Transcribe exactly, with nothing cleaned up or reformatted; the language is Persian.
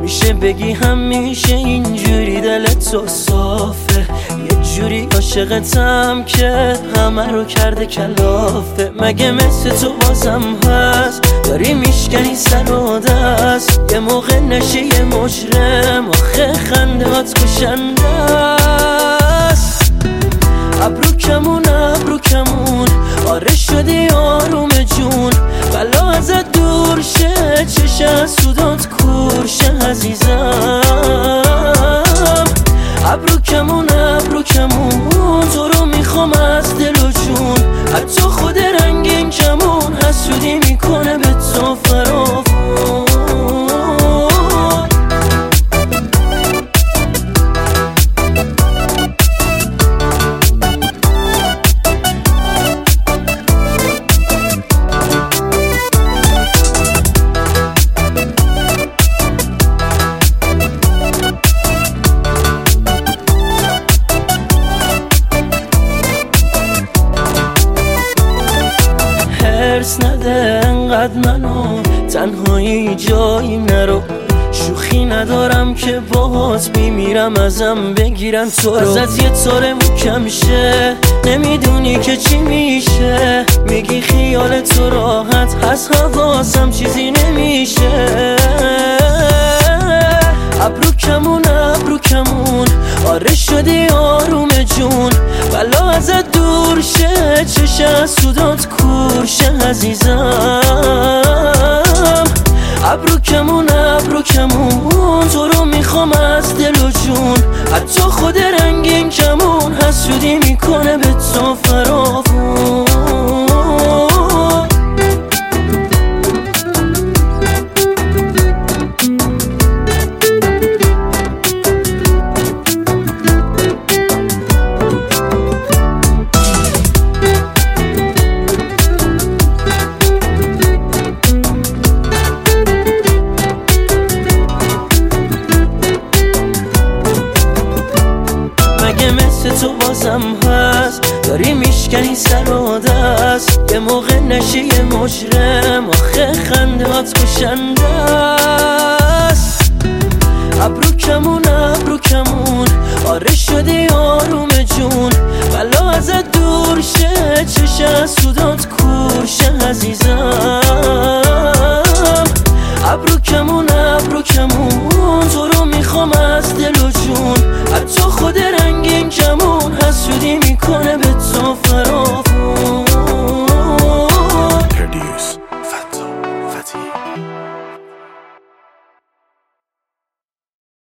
میشه بگی همیشه اینجوری دلت تو صافه، یه جوری عاشقتم که همه رو کرده کلافه. مگه مثل تو بازم هست داری میشکنی سر و دست، یه موقع نشه یه مجرم آخه خنده هات کشنده است. ابرو کمون ابرو کمون آره شدی آروم جون، بلا ازت دور شه چشم سودات کور شه عزیزم. ابرو کمون ابرو کمون تو رو میخوام از دل و جون، حتی خود رنگین کمون حسودی میکنه به تو فراوون. هرس نده انقدر منو تنهایی جایی نرو، شوخی ندارم که باهات میمیرم ازم بگیرن تو رو. ازت یه طور محکم شه نمیدونی که چی میشه، میگی خیال تو راحت هست حواسم چیزی نمیشه. ابرو کمون ابرو کمون آره شدی آروم جون، بلا ازت دور شه چشم سودات کور شه عزیزم. ابرو کمون ابرو کمون تو رو میخوام از دل و جون، حتی خود رنگین کمون حسودی میکنه به تو فراوون. مگه مثل تو بازم هست داری میشکنی سر و دست، یه موقع نشه یه مجرم آخه خنده هات کشنده.